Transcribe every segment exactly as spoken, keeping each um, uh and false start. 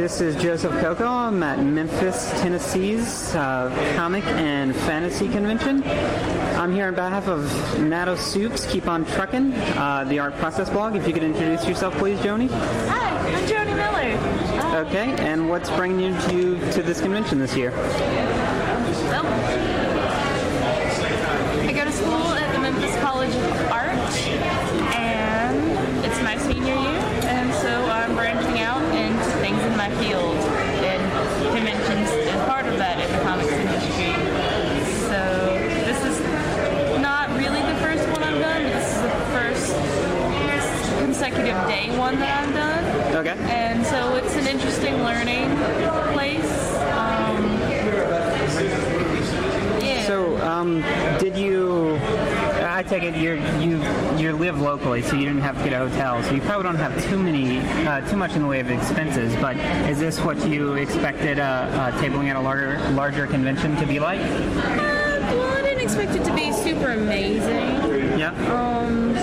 This is Joseph Coco. I'm at Memphis, Tennessee's uh, Comic and Fantasy Convention. I'm here on behalf of Natto Soups, Keep on Truckin', uh, the art process blog. If you could introduce yourself, please, Joni. Hi, I'm Joni Miller. Hi. Okay, and what's bringing you to, to this convention this year? Well, I go to school at the Memphis College of Art, and it's my senior year, and so I'm branching out into things in my field, and conventions is part of that in the comics industry. So this is not really the first one I've done, but this is the first consecutive day one that I've done. Okay. And so it's an interesting learning place. Um, yeah. So, um, did you? I take it you you you live locally, so you didn't have to get a hotel, so you probably don't have too many, uh, too much in the way of expenses. But is this what you expected uh, uh, tabling at a larger larger convention to be like? Uh, well, I didn't expect it to be super amazing. Yeah. Um,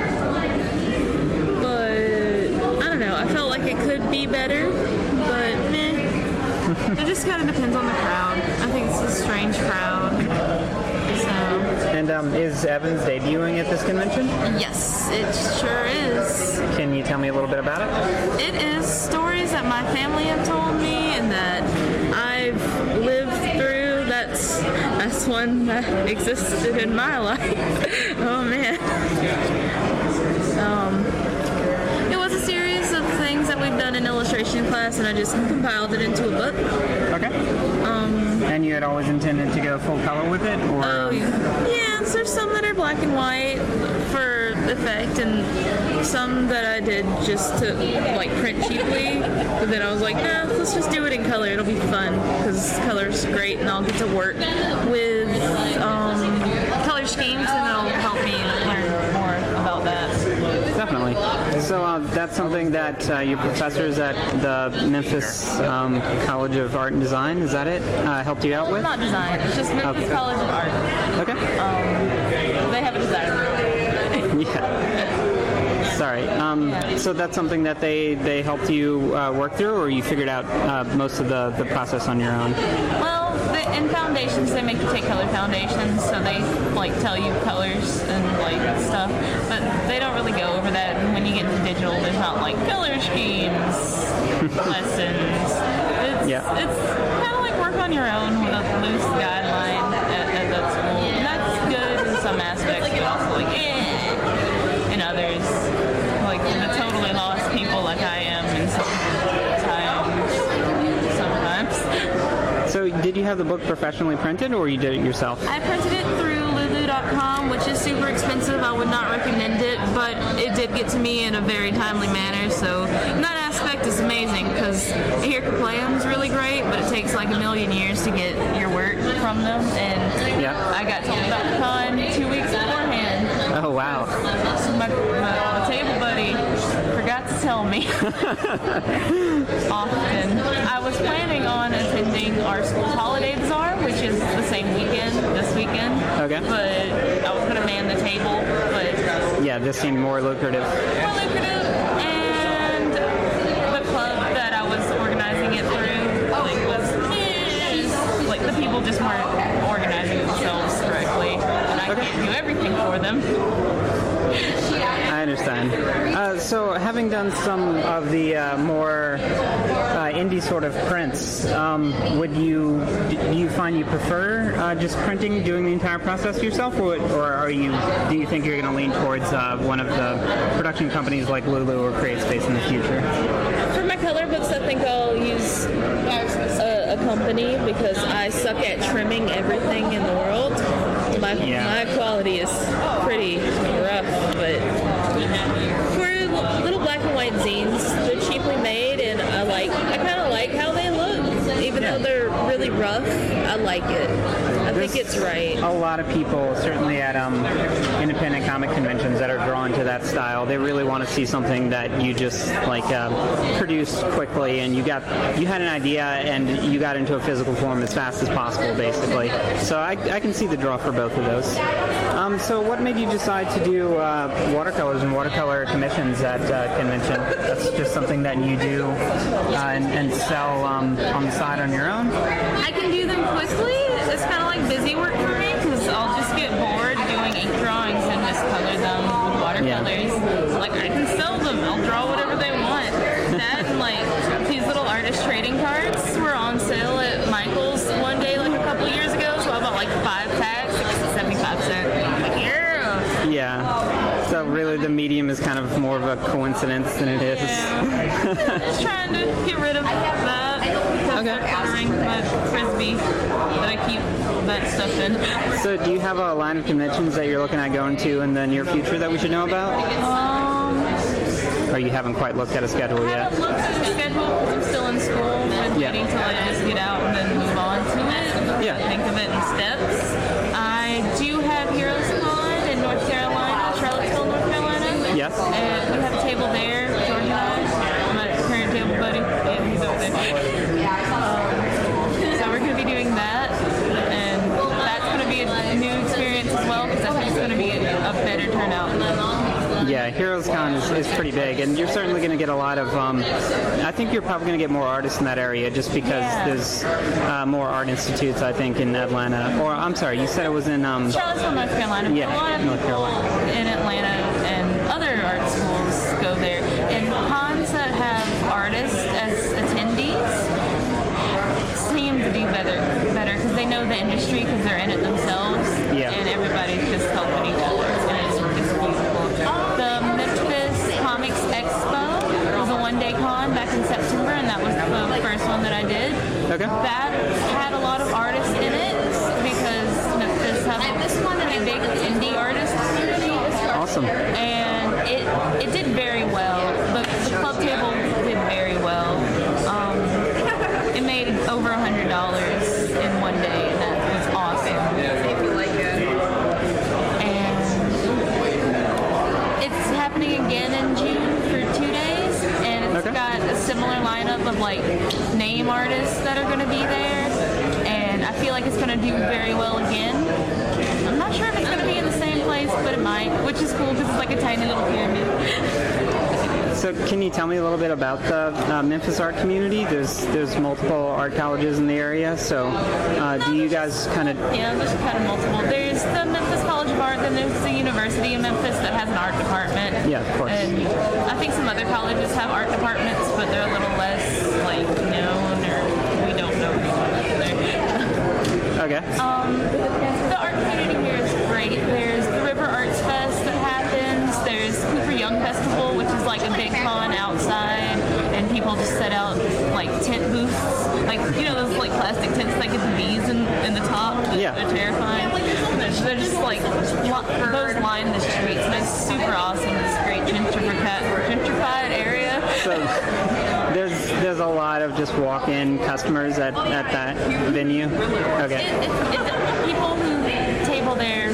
but I don't know. I felt like it could be better, but meh. It just kind of depends on the crowd. I think it's a strange crowd. So. And um, is Evans debuting at this convention? Yes, it sure is. Can you tell me a little bit about it? It is stories that my family have told me and that I've lived through. That's that's one that existed in my life. Oh man. Um, it was a series of things that we've done in illustration class, and I just compiled it into a book. Okay. Um, and you had always intended to go full color with it, or? Oh, yeah. There's some that are black and white for effect, and some that I did just to like print cheaply. But then I was like, nah, let's just do it in color. It'll be fun because color's great, and I'll get to work with um, color schemes, and it'll help me learn more about that. Definitely. So uh, that's something that uh, your professors at the Memphis um, College of Art and Design, is that it, uh, helped you out Well, with? not design. It's just Memphis Okay. College of Art. Okay. Um, they have a designer. Yeah. Sorry. Um, so that's something that they, they helped you uh, work through, or you figured out uh, most of the, the process on your own? Well, the, in foundations, they make you take color foundations, so they like tell you colors and like stuff, but they don't really go over that. And when you get into digital, there's not like color schemes lessons. It's, Yeah. it's kind of like work on your own with a loose guideline at, at that school. And that's good in some aspects, but also like, eh. In others, like the totally lost people like I am in sometimes. Sometimes. So did you have the book professionally printed, or you did it yourself? I printed it through Lulu dot com, which is super expensive. I would not recommend it, but it did get to me in a very timely manner, so in that aspect is amazing, because I hear Kaplayam's really great, but it takes like a million years to get your work from them, and Yeah. I got told about the con two weeks beforehand. Oh, wow. So my, my, my table buddy forgot to tell me often. I was planning on attending our school's holiday bazaar, which is the same weekend, this weekend. Okay. But I was going to man the table, but Yeah, this seemed more lucrative. more lucrative. And the club that I was organizing it through, like, was eh, like the people just weren't organizing themselves correctly, and I Okay. can't do everything for them. I understand. Uh, so, having done some of the uh, more uh, indie sort of prints, um, would you do you find you prefer uh, just printing, doing the entire process yourself, or, or are you do you think you're going to lean towards uh, one of the production companies like Lulu or CreateSpace in the future? For my color books, I think I'll use a, a company because I suck at trimming everything in the world. My, Yeah. my quality is pretty rough, but for little black and white zines, they're cheaply made, and I like. I kind of like how they look, even though they're really rough. I like it. I There's think it's right. A lot of people, certainly at um, independent comic conventions, that are drawn to that style. They really want to see something that you just like uh, produced quickly, and you got you had an idea and you got into a physical form as fast as possible, basically. So I, I can see the draw for both of those. Um, so what made you decide to do uh, watercolors and watercolor commissions at uh, convention? That's just something that you do uh, and, and sell um, on the side on your own? I can do them quickly. It's kind of like busy work for me because I'll just get bored doing ink drawings and just color them with watercolors. Yeah. Like, I can sell them. I'll draw whatever they want. That and, like, these little artist trading cards were on sale at Michael's one day, like, a couple years ago. So I bought, like, five packs, like, seventy-five cents. Like, yeah. Yeah. So really the medium is kind of more of a coincidence than it is. Yeah. Just trying to get rid of that. Because Okay. they're coloring my frisbee that I keep that stuff in. So do you have a line of conventions that you're looking at going to in the near future that we should know about? Um, Or you haven't quite looked at a schedule I yet? haven't looked at the schedule because I'm still in school and Yeah. waiting till I just get out and then move on to it. Yeah. Think of it in steps. I do have Heroes Con in North Carolina, Charlottesville, North Carolina. Yes. And we have a table there, George and I. My current table buddy. Yeah, he's over there. Um, so we're going to be doing that. And that's going to be a new experience as well because I think it's going to be a, a better turnout. Yeah, Heroes Con is, is pretty big, and you're certainly going to get a lot of, um, I think you're probably going to get more artists in that area just because Yeah. there's uh, more art institutes, I think, in Atlanta. Or, I'm sorry, you said it was in... Um, Charlottesville, North Carolina. Yeah, a lot of North people Carolina. in Atlanta and other art schools go there. And cons that have artists as attendees seem to do better better because they know the industry because they're in it themselves. Yeah. And everybody's just helping each other. And it's, it's beautiful. The Memphis Comics Expo was a one-day con back in September, and that was the first one that I did. Okay. That had a lot of artists in it because Memphis has a pretty big indie artist community. Awesome. And it it did very well. The, the club table did very well. Um, it made over a hundred dollars in one day, and that was awesome. And it's happening again in June for two days, and it's Okay. got a similar lineup of like name artists that are going to be there, and I feel like it's going to do very well again. I'm not sure if it's going to be in the same place, but it might, which is cool because it's like a tiny little pyramid. So can you tell me a little bit about the uh, Memphis art community? There's there's multiple art colleges in the area, so uh, do you guys kind of... Yeah, there's kind of multiple. There's the Memphis College of Art, then there's the University of Memphis that has an art department. Yeah, of course. And I think some other colleges have art departments, but they're a little less, like, known, or we don't know either. Okay. Um, the art community here is great. There's the River Arts Fest that happens. There's Cooper Young Festival, which is like a big con outside, and people just set out like tent booths, like you know those like plastic tents that get the bees in, in the top. Yeah. They're terrifying. They're, they're just like li- those line the streets, and it's super awesome. This great gentrified gentrified area. So there's there's a lot of just walk-in customers at, at that venue? Okay. It, it, it, people who table their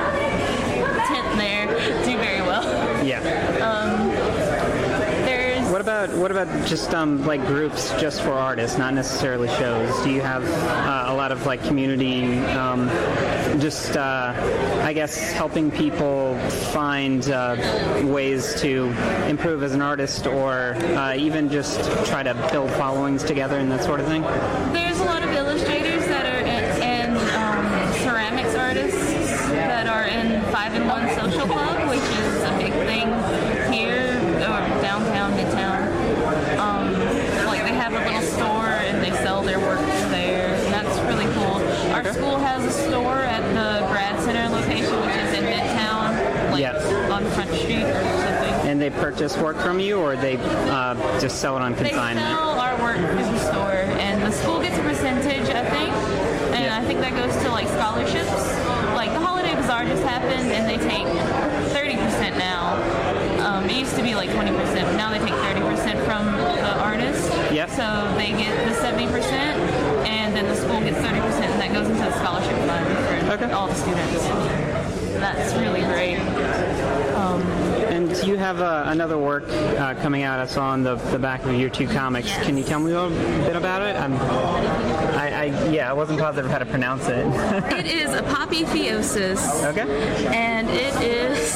tent there do very well. Yeah. Um, there's What about what about just um, like groups just for artists, not necessarily shows? Do you have uh, a lot of like community, um, just uh, I guess helping people find uh, ways to improve as an artist, or uh, even just try to build followings together and that sort of thing? there's a lot of illustrators that are in, and um, ceramics artists that are in Five in One Social Club, which is a big thing here or downtown, midtown. Um, like they have a little store and they sell their work there, and that's really cool. Our Okay. school has a store at the Grad Center location, which is in Midtown, like Yes. on Front Street or something. And they purchase work from you, or they uh, just sell it on They consignment? sell our work through the store, and the school gets a percentage, I think, and Yeah. I think that goes to like scholarships. Like the Holiday Bazaar just happened, and they take thirty percent now. Um, it used to be like twenty percent, but now they take thirty percent from the artist. Yep. So they get the seventy percent, and then the school gets thirty percent, and that goes into the scholarship fund. Okay. all the students. That's really great. Um, And you have uh, another work uh, coming out. I saw on the, the back of your two comics. Yes. Can you tell me a little bit about it? I'm, I, I yeah, I wasn't positive how to pronounce it. it is Apotheosis. Okay. And it is.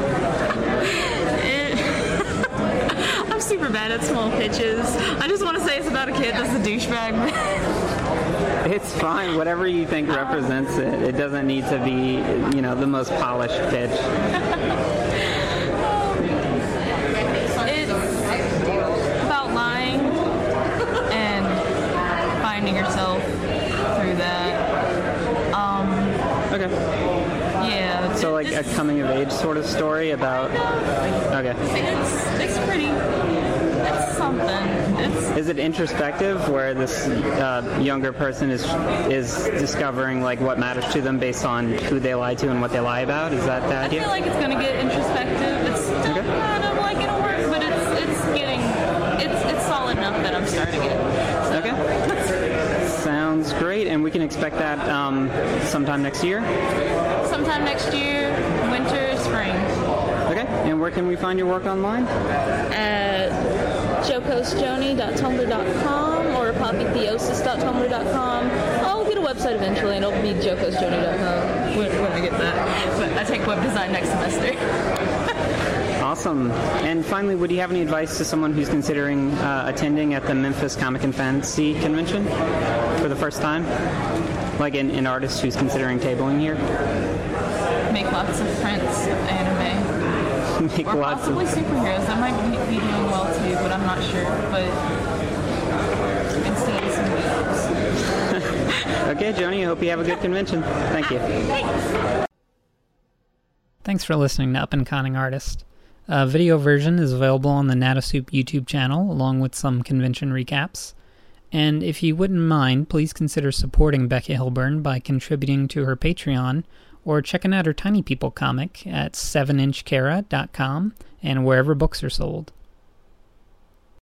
It, I'm super bad at small pitches. I just want to say it's about a kid that's a douchebag. It's fine. Whatever you think represents it. It doesn't need to be, you know, the most polished pitch. It's about lying and finding yourself through that. Um, Okay. yeah. So like a it's, coming of age sort of story about. Okay. It's it's pretty. It's something. It's Is it introspective, where this uh, younger person is is discovering like what matters to them based on who they lie to and what they lie about? Is that the I idea? feel like it's gonna get introspective. It's still Okay. kind of like it'll work, but it's it's getting it's it's solid enough that I'm starting it. Okay. Sounds great, and we can expect that um, sometime next year. Sometime next year, winter, spring. Okay. And where can we find your work online? At jokosjoni dot tumblr dot com or apotheosis dot tumblr dot com. I'll get a website eventually, and it'll be jokosjoni dot com when, when I get that. But I take web design next semester. Awesome. And finally, would you have any advice to someone who's considering uh, attending at the Memphis Comic and Fantasy Convention for the first time? Like an, an artist who's considering tabling here? Make lots of prints of anime. Make Or lots possibly of... superheroes. That might be, be doing well too, but I'm not sure. But instead of some videos. Okay, Joni, I hope you have a good convention. Thank you. Thanks. Thanks for listening to Up and Conning Artist. A video version is available on the Natasoup YouTube channel, along with some convention recaps. And if you wouldn't mind, please consider supporting Becca Hilburn by contributing to her Patreon, or checking out her Tiny People comic at seven inch kara dot com and wherever books are sold.